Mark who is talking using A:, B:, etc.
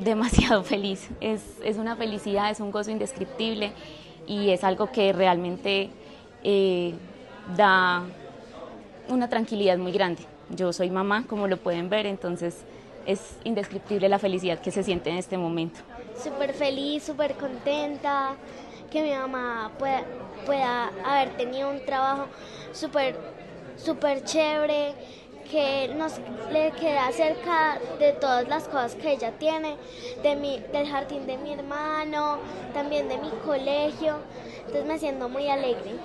A: demasiado feliz, es una felicidad, es un gozo indescriptible y es algo que realmente da una tranquilidad muy grande. Yo soy mamá, como lo pueden ver, entonces es indescriptible la felicidad que se siente en este momento.
B: Súper feliz, súper contenta, que mi mamá pueda haber tenido un trabajo súper chévere, que le queda cerca de todas las cosas que ella tiene, del jardín de mi hermano, también de mi colegio, entonces me siento muy alegre.